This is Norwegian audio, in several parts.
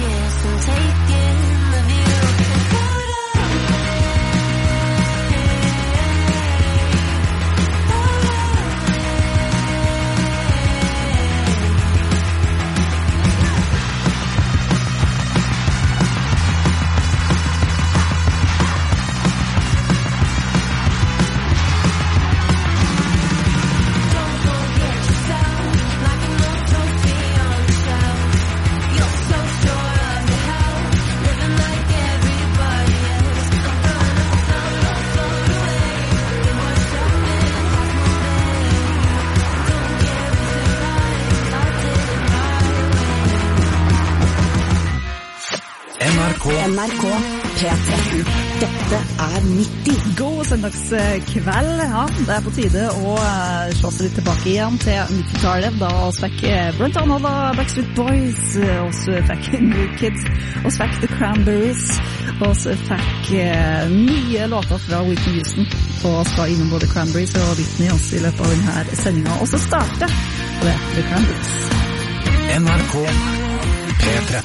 darkness and taking the view. NRK P13. Dette 90. God søndagskveld. Ja, det på tide å slå seg litt tilbake igjen til 90-tallet. Da oss fikk blant annet Backstreet Boys, oss fikk New Kids, oss fikk The Cranberries, oss fikk nye låter fra Whitney Houston, og skal innom både Cranberries og Whitney også i løpet av denne sendingen. Og så starter det The Cranberries. NRK P13.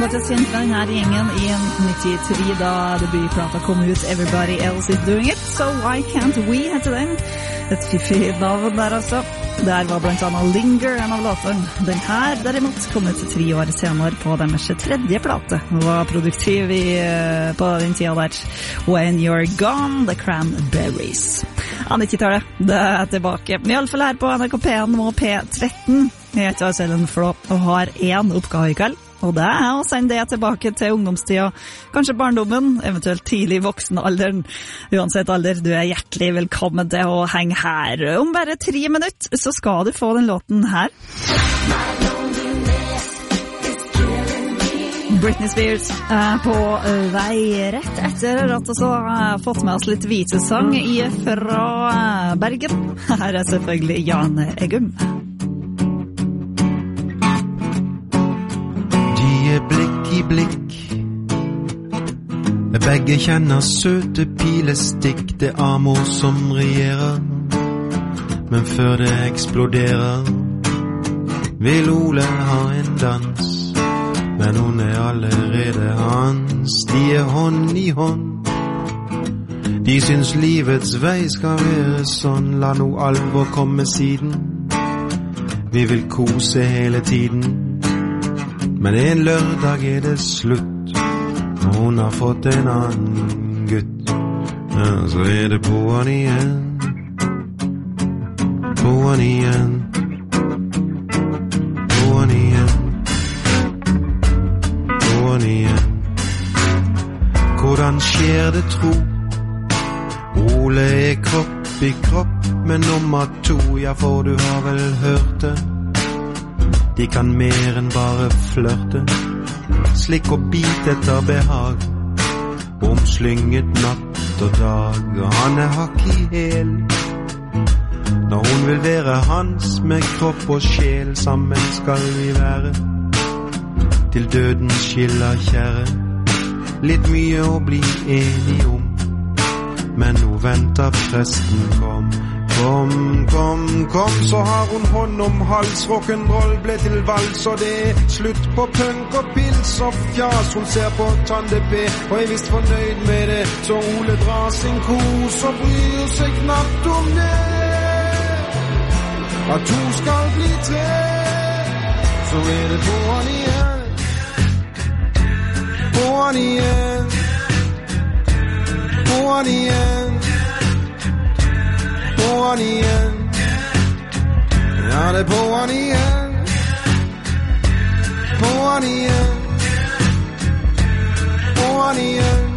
faktisk kjent med denne gjengen i 93 da debutplata kom ut Everybody Else Is Doing It, So Why Can't We heter den. Et fiffig navn der altså. Der var blant annet Linger en av låtene. Den her derimot kom ut 3 år senere på deres 3. plate. Den var produktiv på den tida der. When You're Gone, The Cranberries. 90-tallet, det er tilbake. I alle fall her på NRK P1 og P13. Jeg heter Ellen Flå og har en oppgave i kveld. Og det er å sende det tilbake til ungdomstida, kanskje barndommen, eventuelt tidlig voksenalderen. Uansett alder, du er hjertelig velkommen til å henge her. Om bare 3 minutter så skal du få den låten her. Britney Spears er på vei rett etter at vi har fått med oss litt visesang fra Bergen. Her er selvfølgelig Jan Eggum. Blikk i blikk Begge kjenner søte pilestikk Det amor som regjerer Men før det eksploderer Vil Ole ha en dans Men hun er allerede hans De er hånd i hånd De syns livets vei skal være sånn La no alvor komme siden Vi vil kose hele tiden Men en lørdag er det slutt Og hun har fått en annen gutt Ja, så er det på'n igjen På'n igjen På'n igjen På'n igjen Hvordan skjer det tro Ole er kropp i kropp Men nummer 2, ja for du har vel hørt det De kan mer enn bare flørte Slikk og bit etter behag Omslynget natt og dag Og han er hakk i hæl Når hun vil være hans Med kropp og sjel Sammen skal vi være Til døden skiller kjære Litt mye å bli enig om Men nå venter presten Kom, så har hun hånd om hals Rock'n'roll ble til vals Og det er slutt på punk og pils og fjas Hun ser på Tande P Og er vist fornøyd med det Så Ole drar sin kos Og bryr seg knapt om det At 2 skal bli 3 Så er det på'n igjen På'n igjen På'n igjen På'n igjen Ja, det er på'n igjen På'n igjen På'n igjen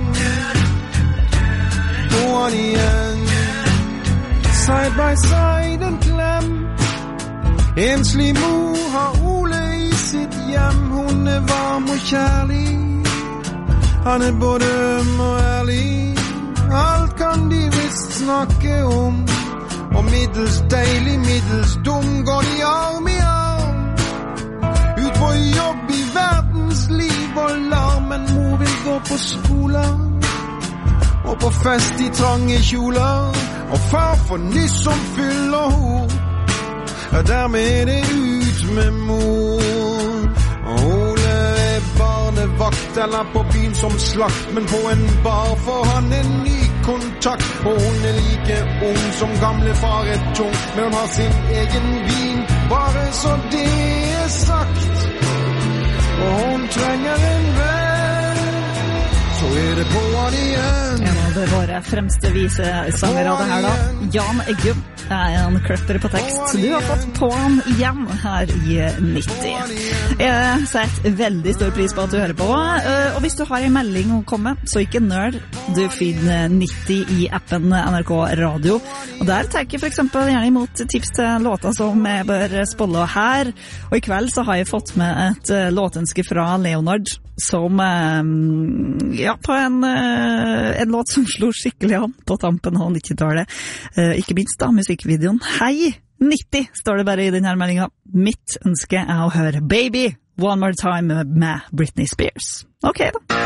På'n igjen Side by side en klem Enslig mor har Ole i sitt hjem Hun er varm og kjærlig Han er både øm og ærlig Alt kan de visst snakke om Og middels deilig, middels dum Går de arm i arm Ut på jobb i verdens liv og larm Men mor vil gå på skolen Og på fest i trange kjoler Og far får nyss som fyller hår Dermed er det ut med mor Og Ole er barnevakt Eller på byen som slakt Men på en bar får han en ny kontakt Og hun er like ung som gamle far er tung Men hun har sin egen vin Bare så det er sagt Og hun trenger en venn Så er det på'n igjen En av våre fremste visesanger av det her da Jan Eggum er en kløpper på tekst Du har fått på'n igjen her i 90 Jeg setter veldig stor pris på at du hører på Og hvis du har en melding å komme Så ikke nøl Du finner 90 i appen NRK Radio Og der tar jeg for eksempel gjerne imot tips til låter som jeg bør spolle her Og i kveld så har jeg fått med et låtønske fra Leonard Som ja, på en låt som slo skikkelig an på tampen av 90-tallet Ikke minst da musikkvideoen Hei 90 står det bare i denne meldingen Mitt ønske er å høre Baby One More Time med Britney Spears Ok da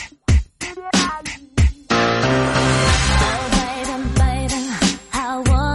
I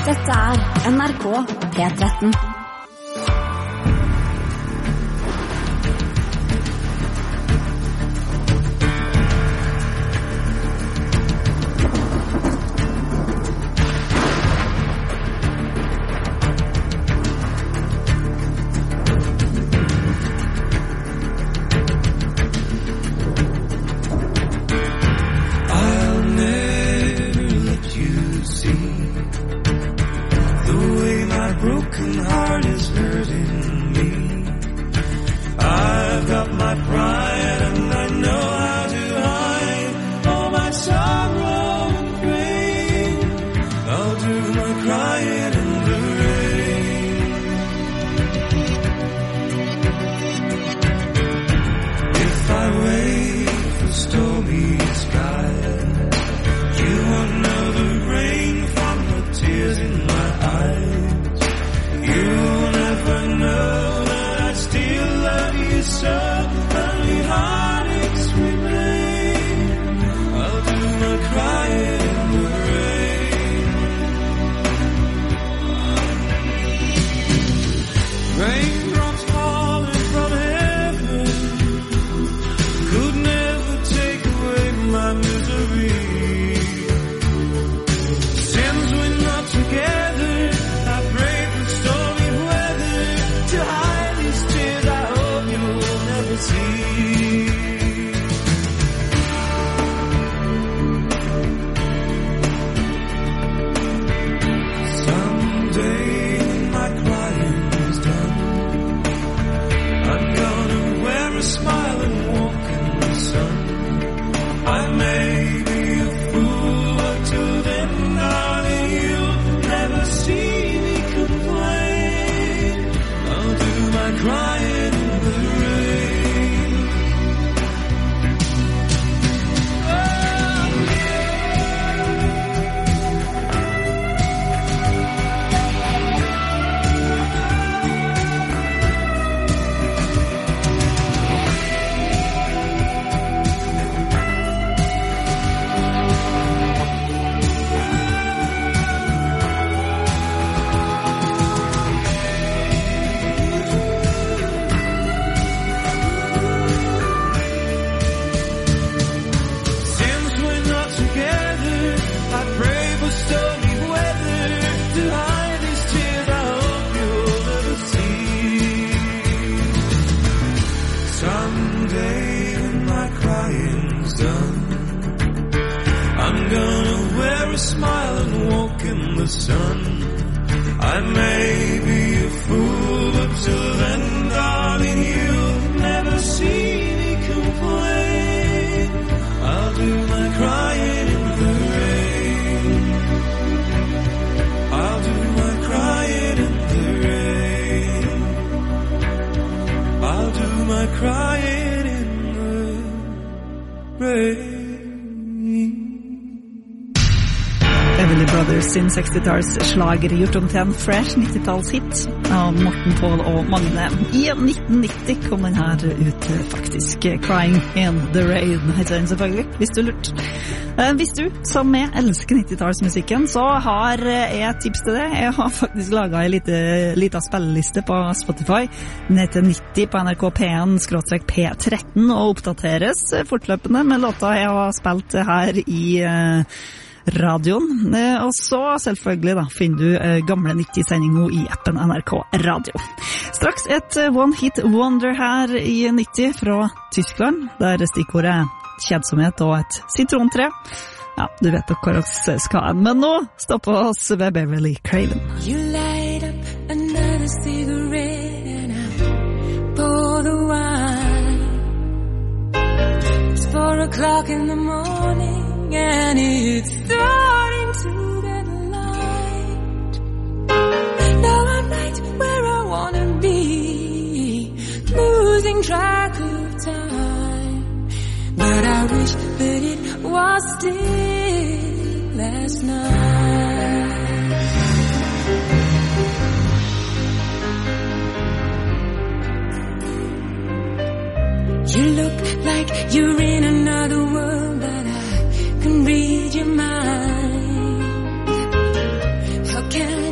Dette NRK P13. Sin 60-talls slager gjort om til en fresh 90-tallshit av Morten Paul og Magne. I 1990 kom den her ut faktisk. Crying in the Rain heter den selvfølgelig, hvis du lurt. Hvis du, som jeg elsker 90-tallsmusikken, så har jeg et tips til det. Jeg har faktisk laget en liten spilleliste på Spotify ned til 90 på NRK P1/P13 og oppdateres fortløpende med låter jeg har spilt her i radioen, og så selvfølgelig da finner du gamle 90-sending nå i appen NRK Radio. Straks et One Hit Wonder her i 90 fra Tyskland, der stikkordet kjedsomhet og et sitrontre. Ja, du vet hva dere skal, men nå stopper oss ved Beverly Craven. You light up another cigarette and I pour the wine. It's 4 o'clock in the morning and it's starting to get light. Now I'm right where I wanna be, losing track of time. But I wish that it was still last night. You look like you're in another world, but I can read your mind. How can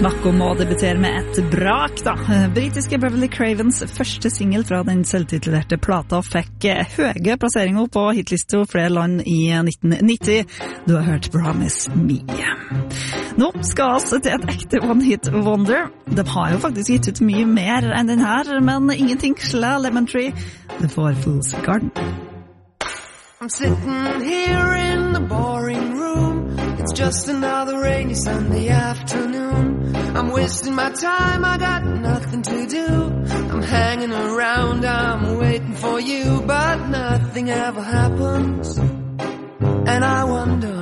Snakk om å debutere med et brak, da. Britiske Beverly Cravens første single fra den selvtitulerte plata fikk høye plasseringer på hitlister flere land i 1990. Du har hørt Promise Me. Nå skal vi til et ekte one-hit wonder. De har jo faktisk gitt ut mye mer enn den her, men ingenting slår Lemon Tree. Det får Fool's Garden. I'm sitting here in the boring room. It's just another rainy Sunday afternoon. I'm wasting my time, I got nothing to do. I'm hanging around, I'm waiting for you, but nothing ever happens. And I wonder,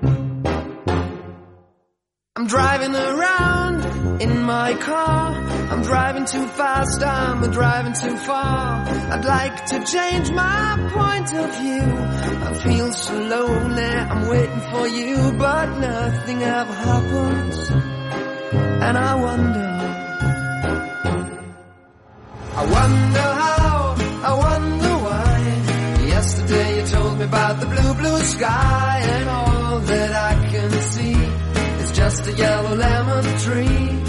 I'm driving around in my car. I'm driving too fast, I'm driving too far. I'd like to change my point of view. I feel so lonely, I'm waiting for you, but nothing ever happens. And I wonder how, I wonder why. Yesterday you told me about the blue, blue sky, and all that I can see is just a yellow lemon tree.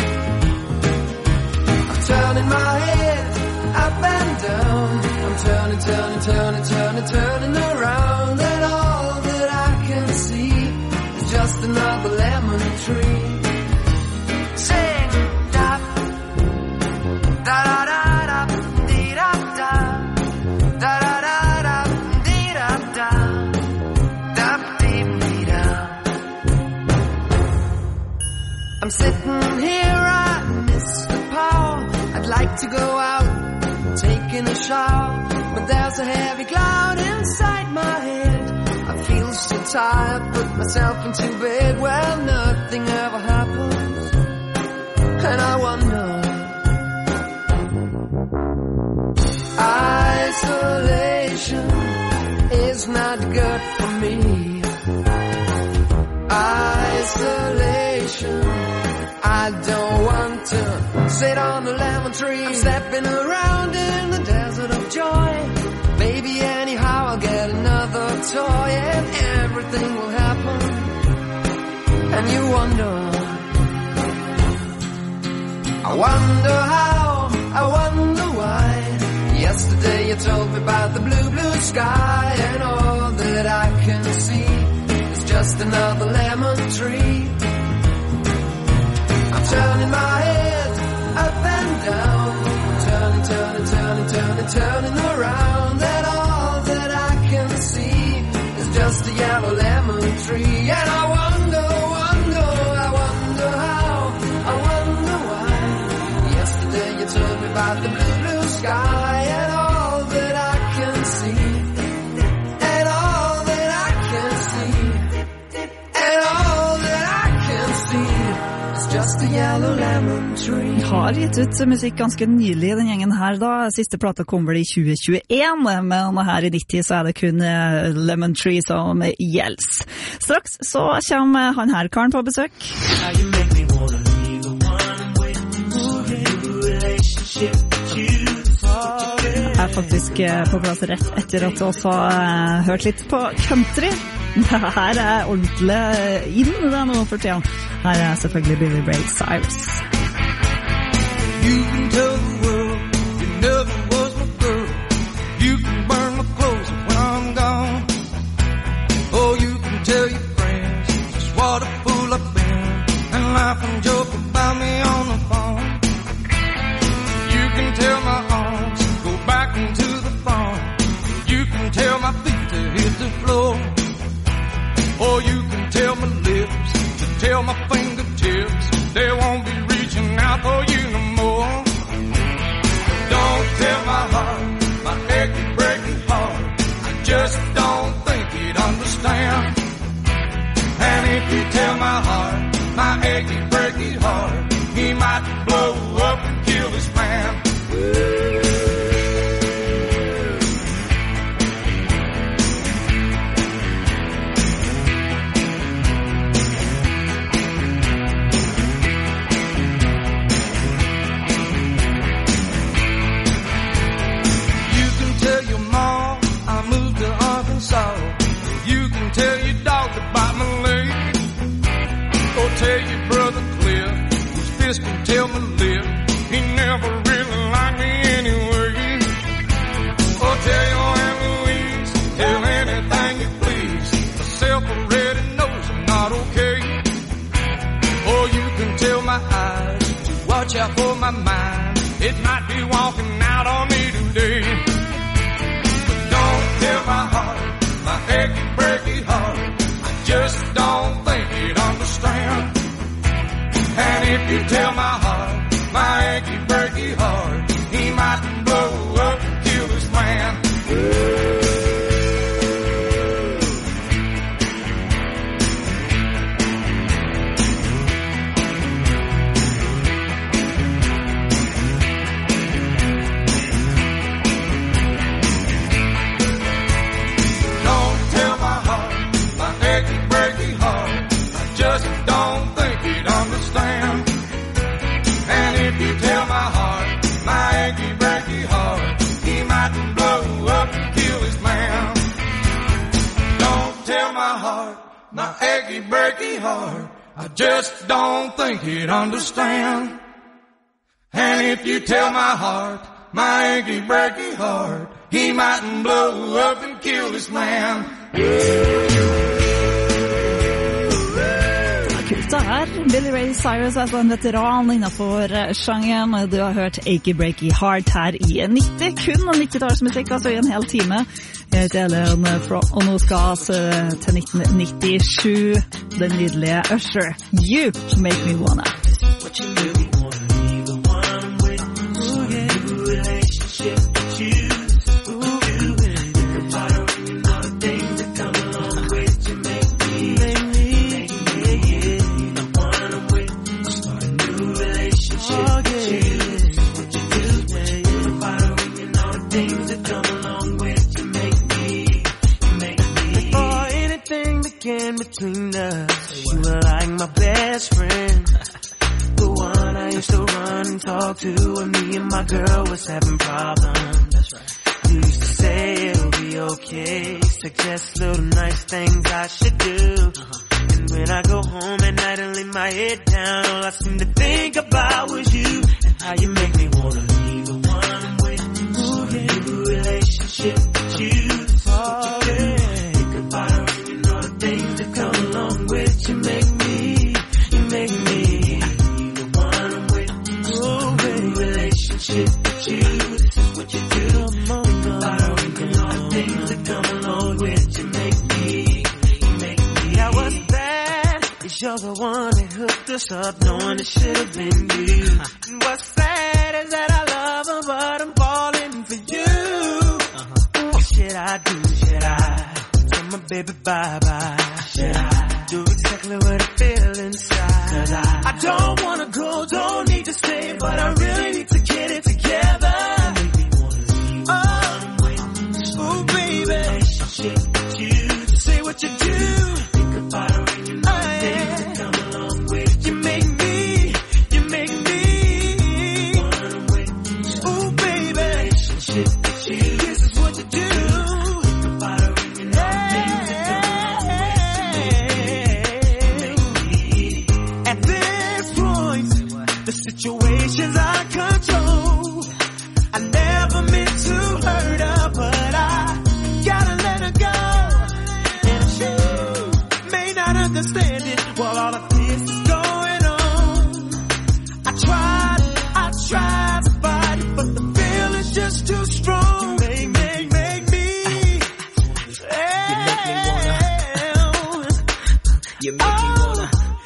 I'm turning my head up and down. I'm turning, turning, turning, turning, turning around, and all that I can see is just another lemon tree. Sing, da, da, da, da, da, dee, da, da, da, da, da, da, dee, da, da, da, dee, dee, da. I'm sitting here, I miss the power. I'd like to go out, taking a shower, but there's a heavy cloud inside my head. I feel so tired, put myself into bed. Well, nothing ever happens, and I wonder. Isolation is not good for me. Isolation, I don't want to sit on the lemon tree. I'm stepping around in the desert of joy. Maybe anyhow I'll get another toy, and everything will happen. And you wonder, I wonder how, I wonder why. Yesterday you told me about the blue, blue sky, and all that I can see is just another lemon tree. I'm turning my head up and down. I'm turning, turning, turning, turning, turning around, and all that I can see is just a yellow lemon tree. And I wonder, I wonder how, I wonder why. Yesterday you told me about the blue, blue sky, and all that I can see, and all that I can see, and all that I can see is just a yellow lemon tree. Har gitt ut musikk ganske nylig, den gjengen her da. Siste plata kom vel i 2021, men her i 90 så det kun Lemon Tree som gjelds. Straks så kommer han her karen på besøk. Faktisk på plass rett etter at vi også har hørt litt på country. Det her ordentlig inn det nå for tiden. Her selvfølgelig Billy Ray Cyrus. You can tell the world you never was my girl. You can burn my clothes when I'm gone. Oh, you can tell your friends just what a fool I've been, and laugh and joke about me on the phone. You can tell my arms go back into the farm. You can tell my feet to hit the floor. Or you can tell my lips to tell my fingertips they won't be reaching out for you no more. Don't tell my heart, my achy, breaking heart, I just don't think he'd understand. And if you tell my heart, my achy, breaking heart, he might blow up and kill his man. You can tell your dog about my leg, or tell your brother Cliff who's my mind, it might be walking out on me today. But don't tell my heart, my achy, breaky heart, I just don't think it understand. And if you tell my heart, my achy, breaky heart, he might blow up and kill this man. Just don't think he'd understand. And if you tell my heart, my achy, breaky heart, he might blow up and kill his man. Don't tell my heart, my achy, breaky heart, I just don't think he'd understand. And if you tell my heart, my achy, breaky heart, he might blow up and kill his man. Kult det her. Billy Ray Cyrus er en veteran innenfor sjangeren. Du har hørt Achy Breaky Heart her i 90, kun 90-tallsmusikk, altså i en hel time. Jeg heter Ellen, og nå skal vi til 1997, den nydelige Usher. You Make Me Wanna. What you really wanna be the one with, ooh, yeah, new relationship with you. Between us, you were like my best friend, the one I used to run and talk to when me and my girl was having problems. That's right. You used to say it'll be okay, suggest little nice things I should do. And when I go home at night and lay my head down, all I seem to think about was you and how you make me wanna be the one with, ooh, yeah, new relationship with you. That's what you do. Think about her. Things that come along with you make me the one I'm with. Oh, baby, relationship with you. This is what you do. Think about all the things that come along with you make me. Now what's bad is you're the one that hooked us up, knowing it should have been you. And what's sad is that I love her, but I'm falling for you. What should I do? Should I? My baby, bye-bye. Should I do exactly what I feel inside? 'Cause I don't wanna go, don't need to stay, but I really need to get it together. Oh, baby, relationship with you. Say what you do. Think about it when you know things that come along with you. Make me. Oh, baby, relationship with you. This is what you do. Situations I control. I never meant to hurt her, but I gotta let her go. And she may not understand it while all of this is going on. I tried to fight it, but the feeling's just too strong. Make me. You make me wanna.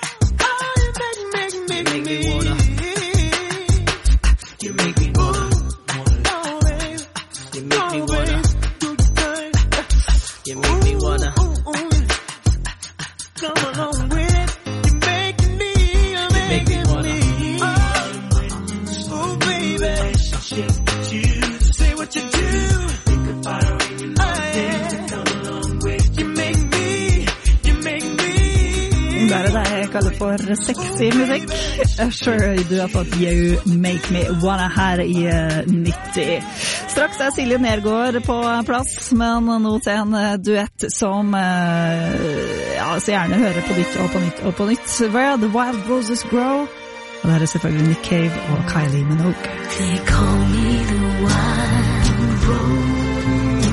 Kaller for sexy musikk. Usher, du har fått You Make Me Wanna her i 90. Straks er Silje Nergård på plass, men nå til en duett som så gjerne hører på nytt og på nytt og på nytt. Where the Wild Roses Grow. Og det er selvfølgelig Nick Cave og Kylie Minogue. They call me the Wild Rose,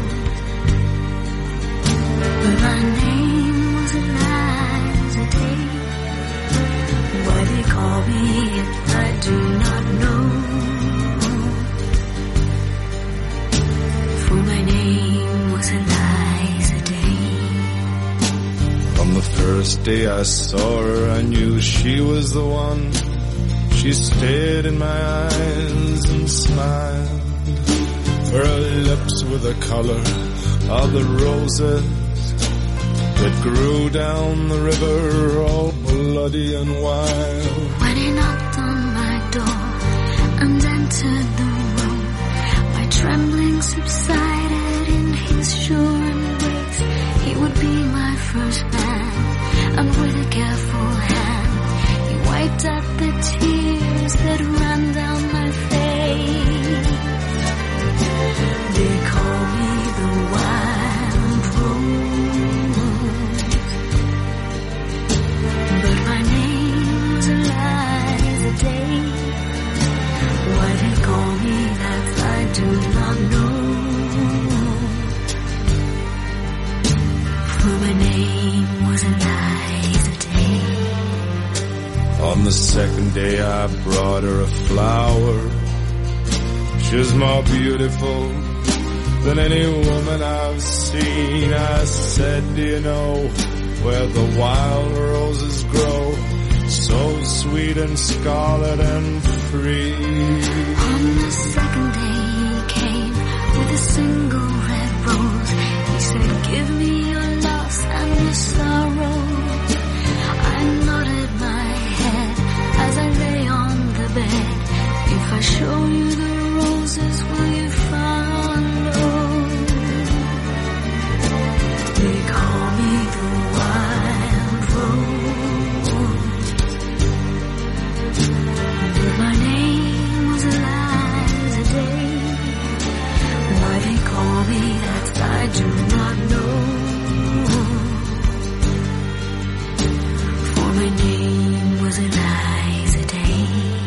but my name was Eliza Day. Why they call me if I do not know? first day I saw her, I knew she was the one. She stared in my eyes and smiled. Her lips were the color of the roses that grew down the river, all bloody and wild. When he knocked on my door and entered the room, my trembling subsided in his sure embrace. He would be my first man, and with a careful hand he wiped out the tears that ran down my face. They call me the wild rose, but my name's Eliza Day. Why they call me that I do not know, for my name was Eliza Day. On the second day I brought her a flower. She was more beautiful than any woman I've seen. I said, do you know where the wild roses grow, so sweet and scarlet and free? On the second day he came with a single red rose. He said, give me your loss and your sorrow. I nodded my head as I lay on the bed. If I show you the roses, will you follow? They call me the wild rose, but my name was Eliza Day. Why they call me that I do not know, for my name was Eliza Day.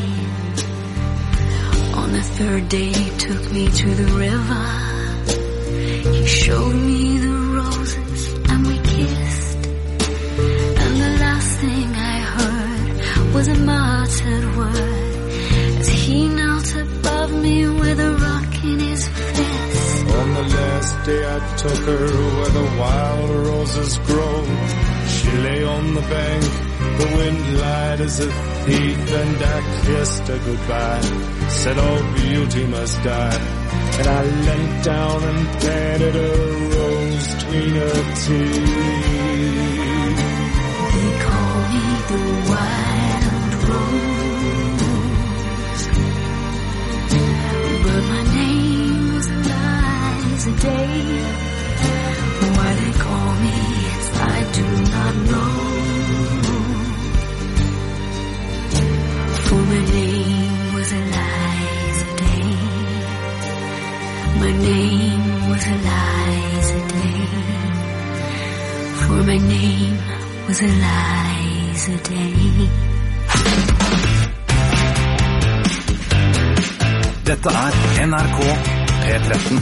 On the third day he took me to the river. He showed me the roses and we kissed. And the last thing I heard was a muttered word as he knelt above me with a rock in his fist. On the last day I took her where the wild roses grow. She lay on the bank, the wind lied as a thief, and I kissed her goodbye, said all beauty must die. And I leant down and planted a rose between her teeth. They call me the wild rose, but my name was Eliza Day. Why they call me it I do not know, for my name was Eliza Day. My name was Eliza Day, for my name was Eliza Day. Dette NRK P13.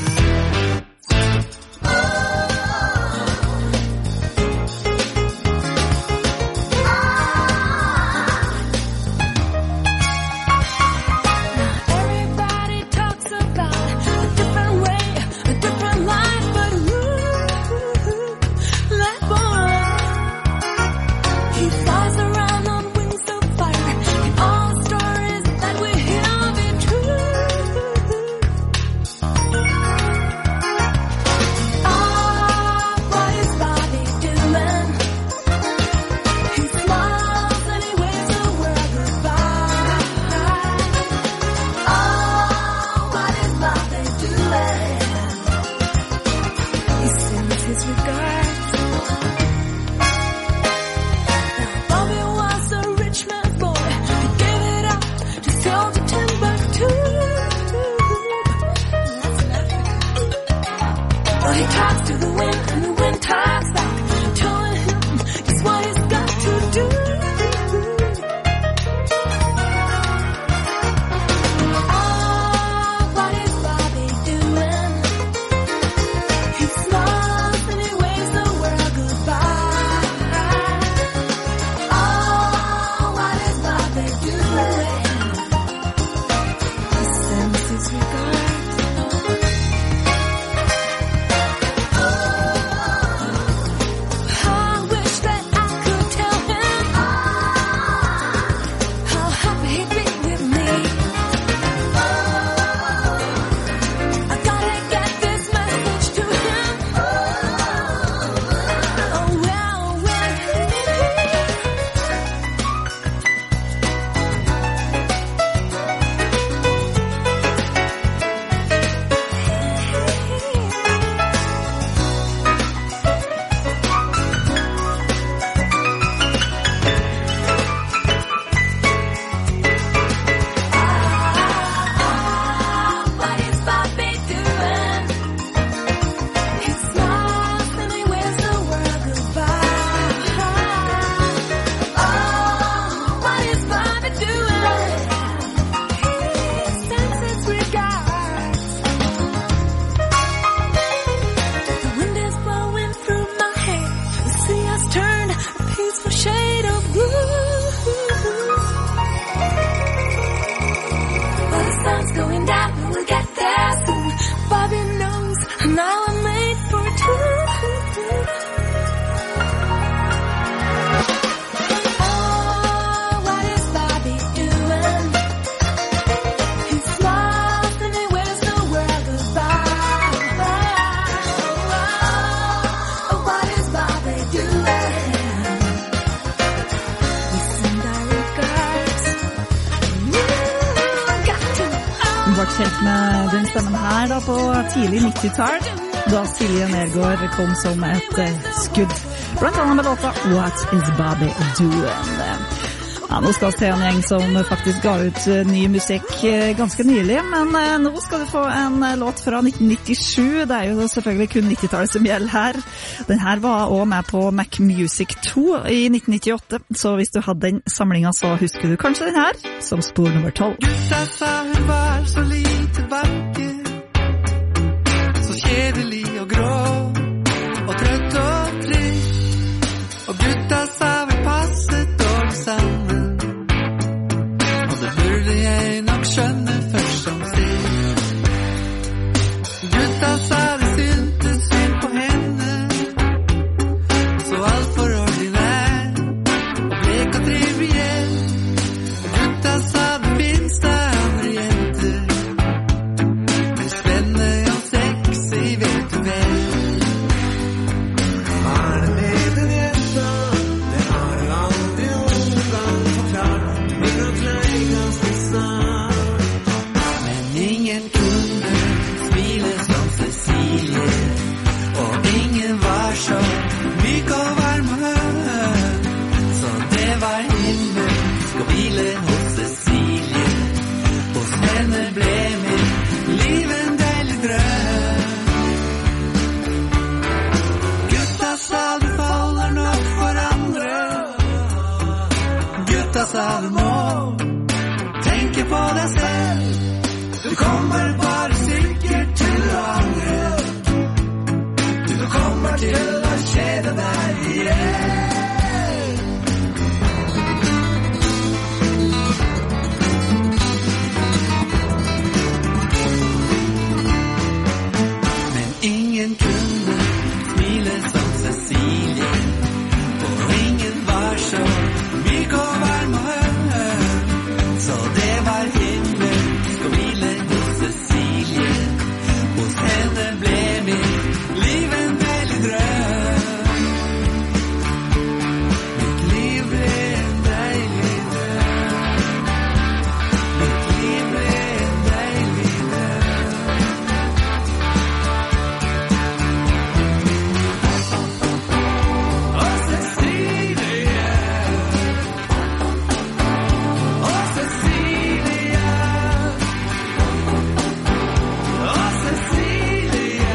den her da på tidlig 90-tall, da Silje Nergård kom som et skudd. Blant annet med låta What is Bobby Doing? Ja, nå skal vi til en gjeng som faktisk ga ut ny musikk ganske nylig, men nå skal du få en låt fra 1997. Det jo selvfølgelig kun 90-tallet som gjelder her. Den her var også med på Mac Music 2 i 1998, så hvis du hadde den samlingen så husker du kanskje den her som spor nummer 12. Gutta sa hun var så lite vakker, så kjedelig og grå, og trøtt og trist, og gutta sa vi passet dårlig sammen. Jeg nok skjønner først som sted. Gutta sa det syntes synd på henne, så alt for ordinær og blek og triviell. Gutta sa det finnes det andre jenter, men spennende og sexy vet du vel. Var det med den jenta, det har du aldri noen gang forklart, men at leikast men ingen kunne smile som Cecilie, og ingen var så myk og varm og høy, så det var himmelsk å hvile hos Cecilie. Hos henne ble mitt liv en deilig drøm. Gutta sa du faller nok for andre, gutta sa du må tenke på deg selv. Du kommer bare sikkert til å angre. Du kommer til å kjede deg igjen. Men ingen kunne smile som Cecilie, og ingen var så myk og varm og høy, så det var himmelsk å hvile hos Cecilie. Hos henne ble mitt liv en deilig drøm. Mitt liv ble en deilig drøm. Mitt liv ble en deilig drøm. Å Cecilie, å Cecilie, å Cecilie,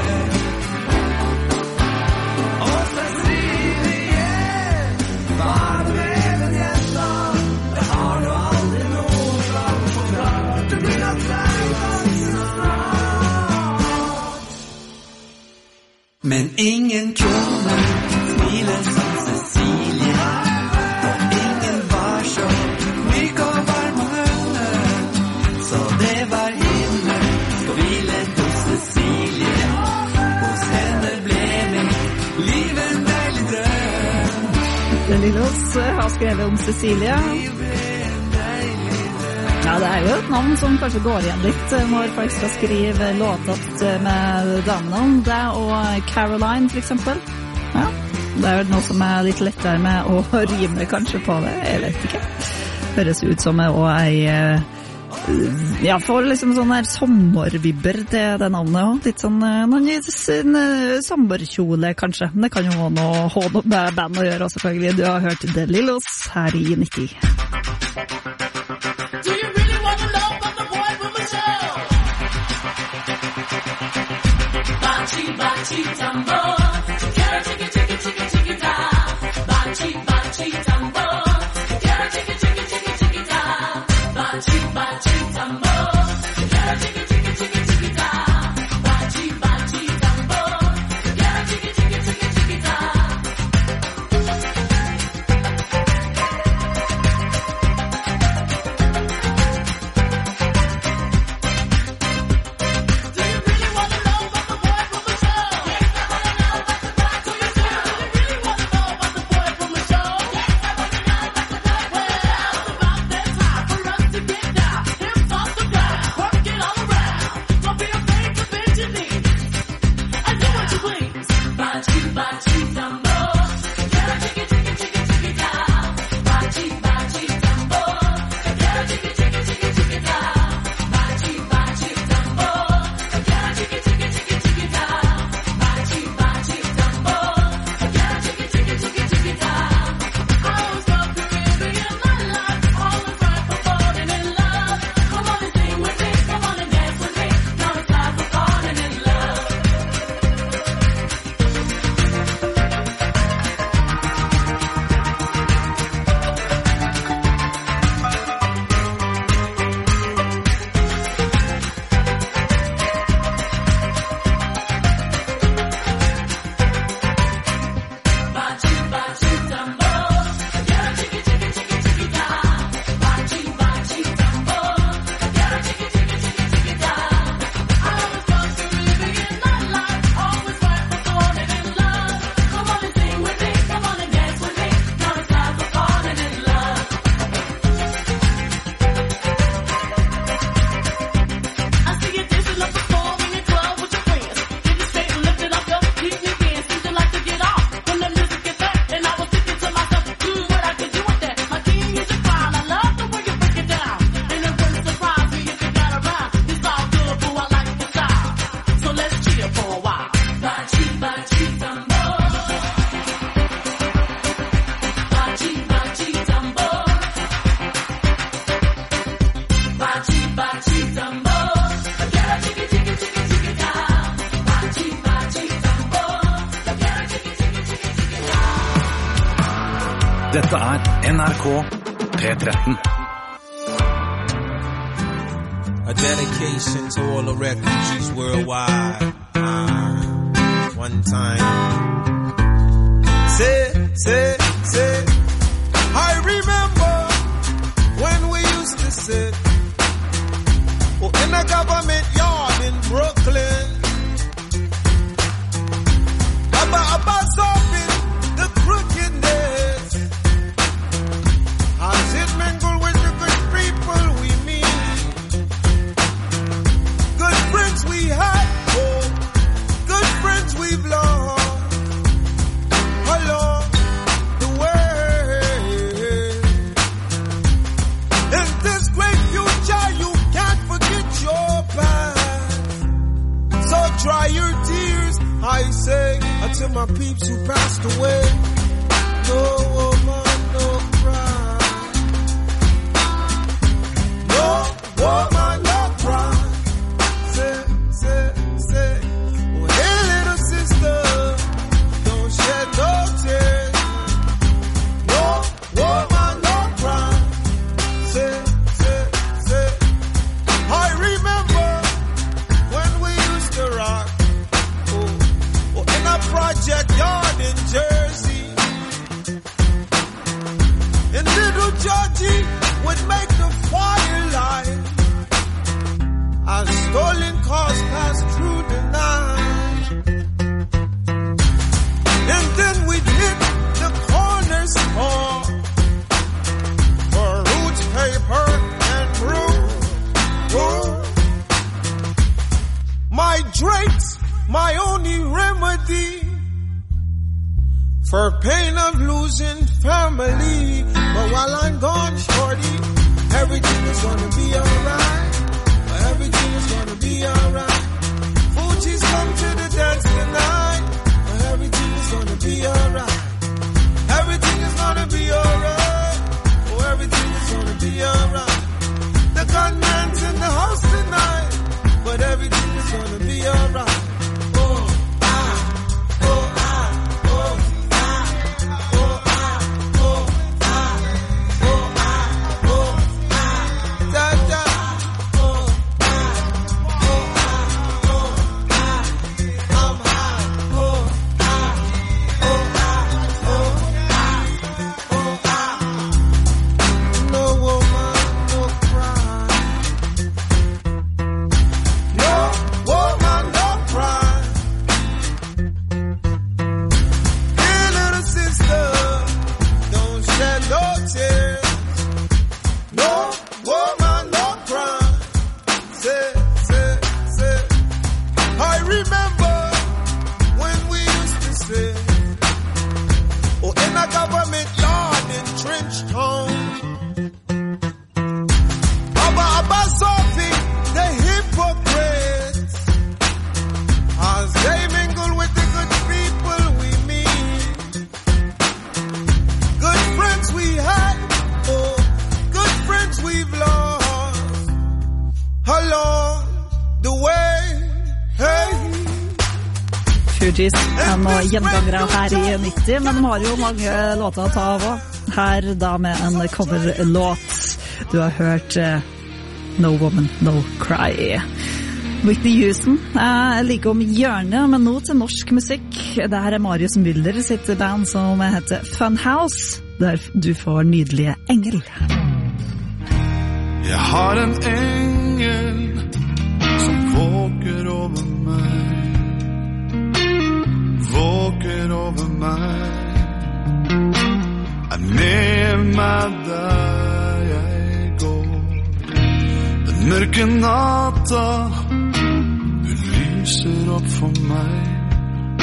å Cecilie. Var det med den jenta, det har du aldri noen gang forklart. Du blir nok leikast snart. Men ingen kunne smile som Cecilie, og ingen var så myk og varm og høy, så det var himmelsk å hvile hos Cecilie. Hos henne ble mitt liv en deilig drøm. Det Lillos har skrevet om Cecilie. Ja, det jo et navn som kanskje går igjen litt når folk skal skrive låter med damenavn. Det og Caroline for eksempel. Ja, det jo noe som litt lettere med å rime kanskje på det. Jeg vet ikke. Høres ut som også ja, får liksom sånne her sommervibber til det navnet også. Litt sånn noen i sin sommerkjole kanskje. Men det kan jo ha noe med band å gjøre selvfølgelig. Du har hørt The Lillos her i 90. Do you really want to know about the boy from Michelle? Bachi, bachi, tambo. Chiquera, chiqui, chiqui, chiqui, chiqui, da. Bachi, bachi, tambo. Chiquera, chiqui, chiqui, chiqui, chiqui, da. Bachi, bachi, tambo. Chiquera, chiqui, chiqui, chiqui, chiqui, da. Bachi, bachi, tambo. Chiquera, chiqui, chiqui, chiqui, chiqui, da. Do you really want to know about the boy from Michelle? Yes, I want to know about the Dette NRK P13. A dedication to all the refugees worldwide. One time. Say. I remember when we used to sit in a government yard in Brooklyn. About solving the crookedness. As it mingled with the good people we meet. Good friends we had, good friends we've lost along the way. In this great future, you can't forget your past. So dry your tears, I say, until my peeps who passed away. No woman, no cry. No woman, no cry. Say. Oh, hey, little sister, don't shed no tears. No woman, no cry. Say. I remember when we used to rock. In a project yard in Jersey. And little Georgie would make the firelight as stolen cars passed through the night. And then we'd hit the corner store for roots, paper, and brew. My drapes, my only remedy for pain of losing family. But while I'm gone, shorty, everything is gonna be alright. Everything is gonna be alright. Fuji's come to the dance tonight. Everything is gonna be alright. Everything is gonna be alright. Oh, everything is gonna be alright. The gunman's in the house tonight, but everything is gonna be alright. Han og gjengangere her i 90, men de har jo mange låter å ta av også. Her da med en coverlåt. Du har hørt No Woman, No Cry. Whitney Houston er like om hjørnet, men nå til norsk musikk. Det her er Marius Müller sitt band som heter Funhouse, der du får nydelige Engel. Jeg har en engel som våker over meg. Våker over meg, er med meg der jeg går. Den mørke natta, hun lyser opp for meg.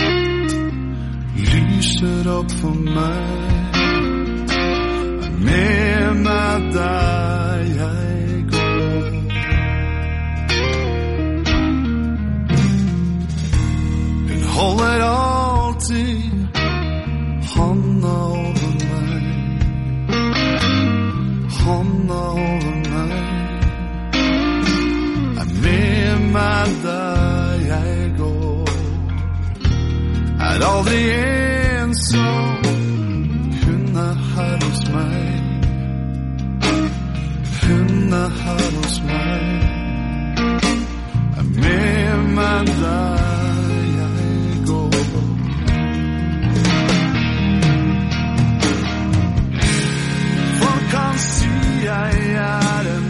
Lyser opp for meg, er med meg der jeg går. Hun holder alltid handa over meg, handa over meg, er med meg der jeg går. Er aldri ensom, hun er her hos her hos meg. Er med meg der jeg går. Folk kan si jeg er en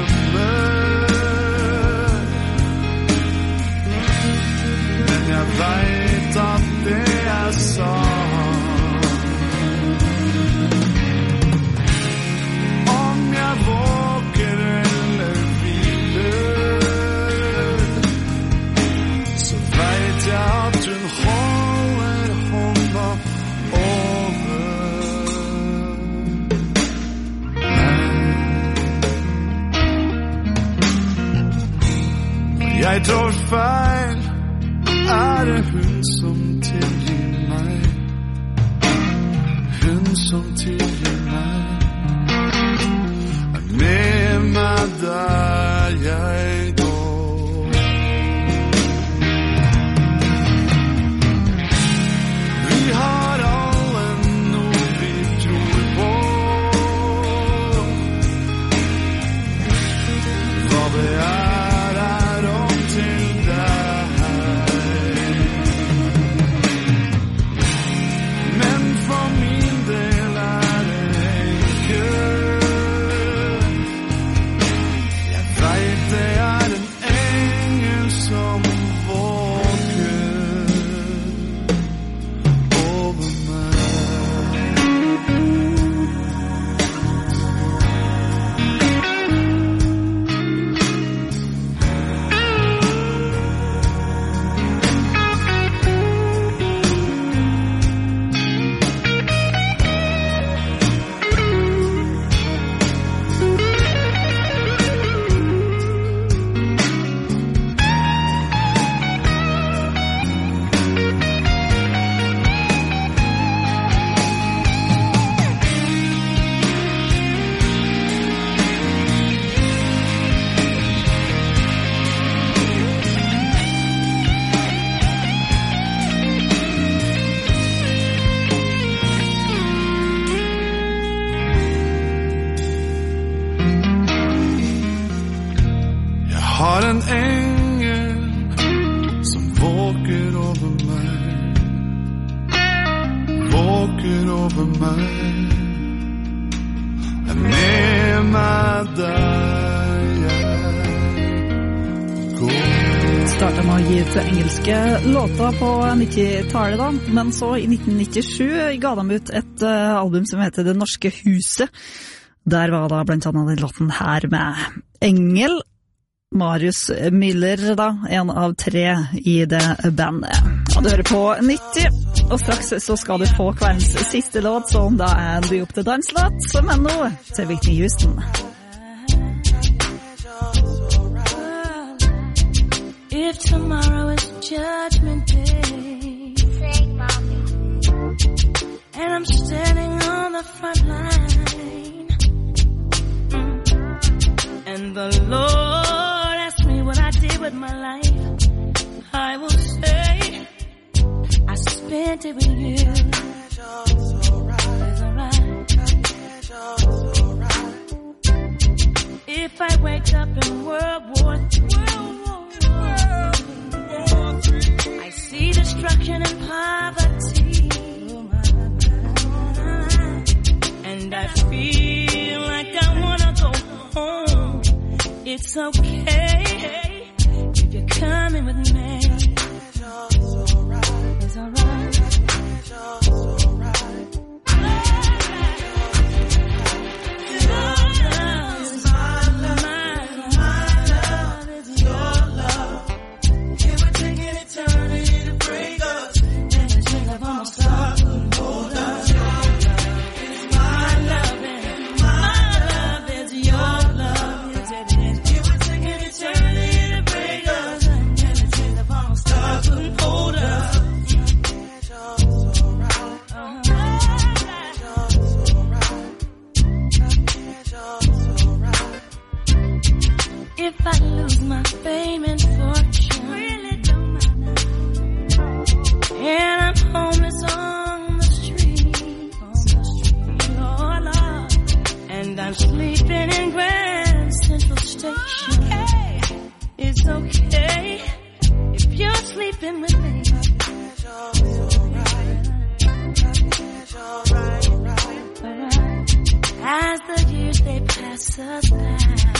drømmer, men jeg vet at det er sant. Om jeg våker eller hviler, så vet jeg at hun holder hånda over meg. Jeg trår feil, er det hun som tilgir meg? Hun som tilgir meg, er med meg der jeg går. Vi har alle noe vi tror på, hva det er opp til deg. Men for min del er det enkelt. Jeg vet det er en engel som våker over meg. Har en engel som våker over meg, våker over meg, er med meg der jeg går. Startet med å gi ut engelske låter på 90-tallet da, men så i 1997 ga de ut et album som heter Det Norske Huset. Der var da blant annet den låten her med Engel. Marius Müller da, en av 3 i det bandet. Og du hører på 90, og straks så skal du få kveldens siste låt, som da er en Be Up The Dance-låt, som er nå til Whitney Houston. If tomorrow is judgment day, sing, mommy. And I'm standing on the front line, and the Lord asked me what I did with my life, I will say I spent it with you. It's alright. If I wake up in World War III, I see destruction and poverty, and I feel like I wanna go home. It's okay if you're coming with me. It's alright. Turn sleeping with me. As the years they pass us by,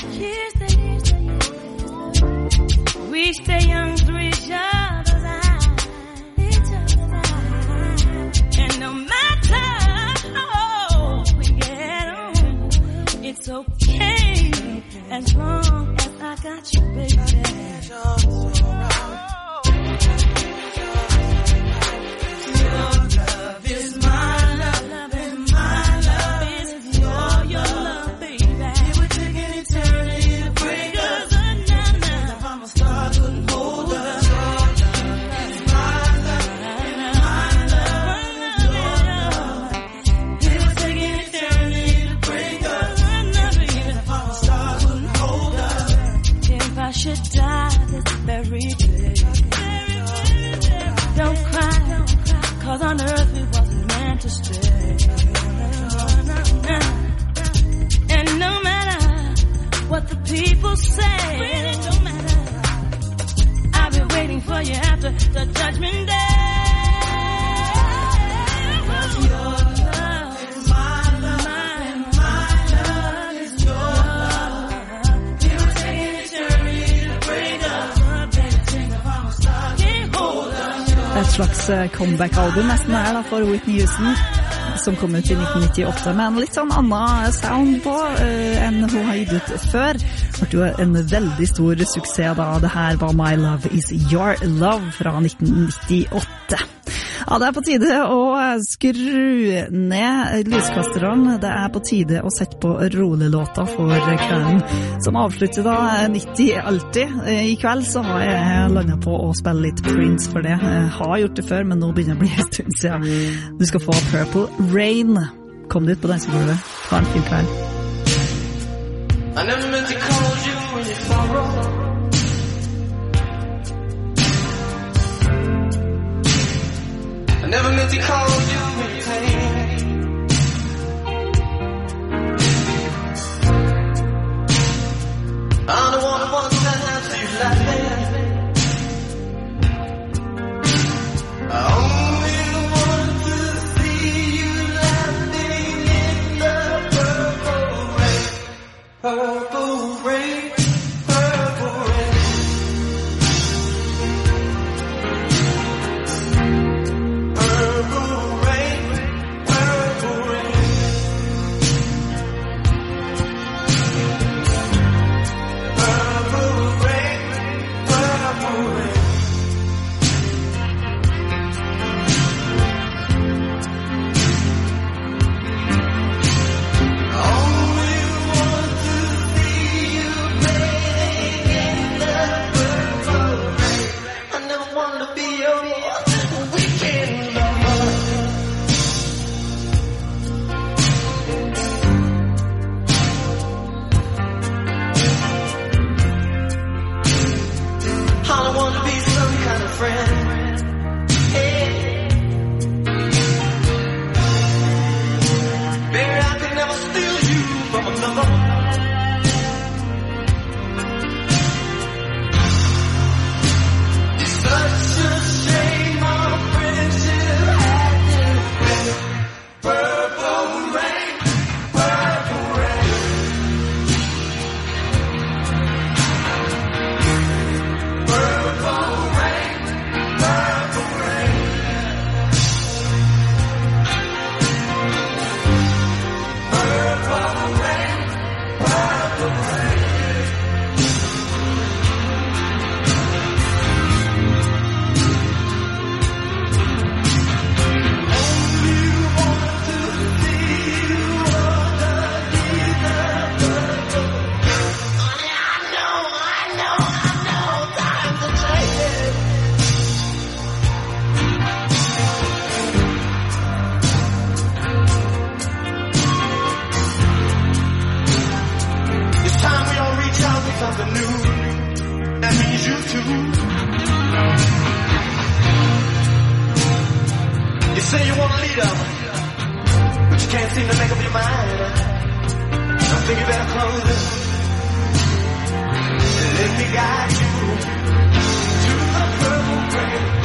we stay young through each other's eyes. And no matter how old we get on, it's okay as long as I got you, baby. Should die this very day. Don't cry, 'cause on earth we wasn't meant to stay. And no matter what the people say, really don't matter. I'll be waiting for you after the judgment day. 'Cause your love is my love, and my love is your love. You were taking eternity. Det er et slags comeback-album nesten her da, for Whitney Houston, som kom ut i 1998, med en litt sånn annen sound på enn hun har gitt ut før. Det ble jo en veldig stor suksess da. Det her var My Love Is Your Love fra 1998. Ja, det er på tide å skru ned lyskasteren. Det er på tide å sette på rolelåta for kvelden, som avslutter da 90 alltid. I kveld så har jeg landet på å spille litt Prince for det. Jeg har gjort det før, men nå begynner det å bli en stund siden. Du skal få Purple Rain. Kom dit på dansegulvet. Ha en fin kveld. I never meant to call you when you sorrow. I never meant to call you when you pain. I'm the one who wants to have you like that. I only want to see you laughing in the purple rain. Purple rain, purple rain. Purple rain, purple rain. Purple rain, purple rain. Only want to see you bathing in the purple rain. I never want to be your weekend lover. I don't want to be some kind of friend. Hey. Baby, I could never steal you from another. It's such a shame our friendship had to end. Purple rain, purple rain. Purple rain, purple rain. Purple rain, purple rain. Only want to see you underneath the purple. I know, times are changing. It's time we all reach out for something new. That means you too. You say you want a leader, but you can't seem to make up your mind. I think you better close it and let me guide you to the purple rain.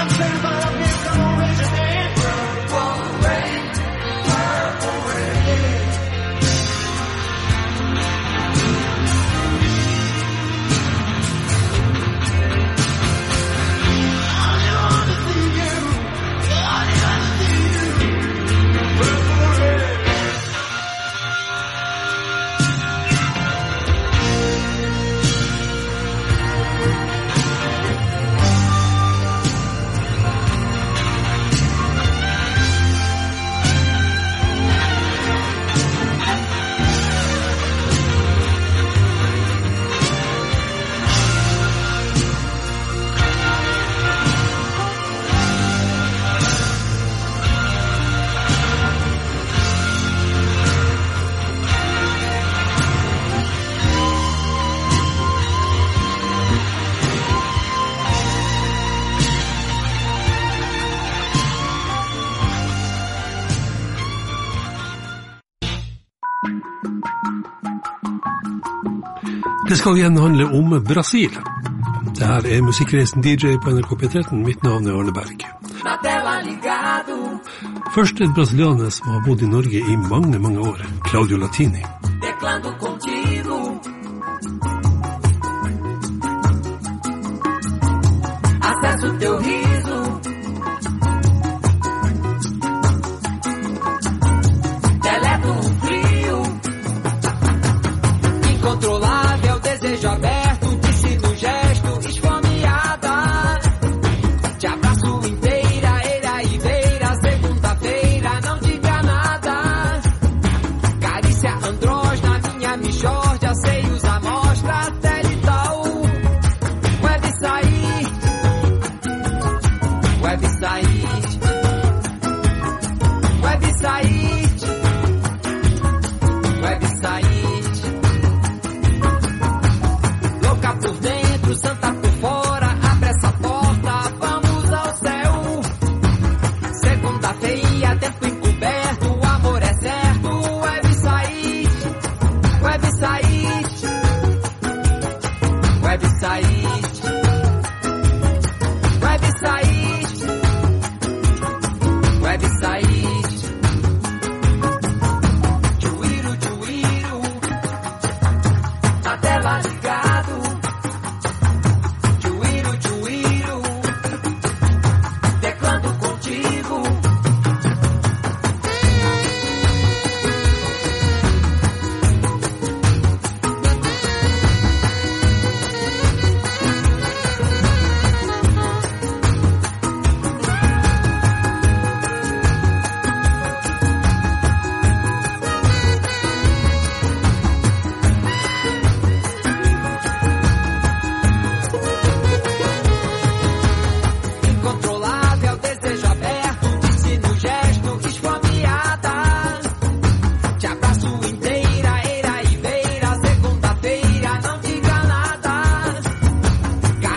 Det skal igjen handle om Brasil. Det her musikkreisen DJ på NRK P13. Mitt navn Arne Berg. Først en brasilianer som har bodd i Norge i mange, mange år. Claudio Latini. Acesso teu riso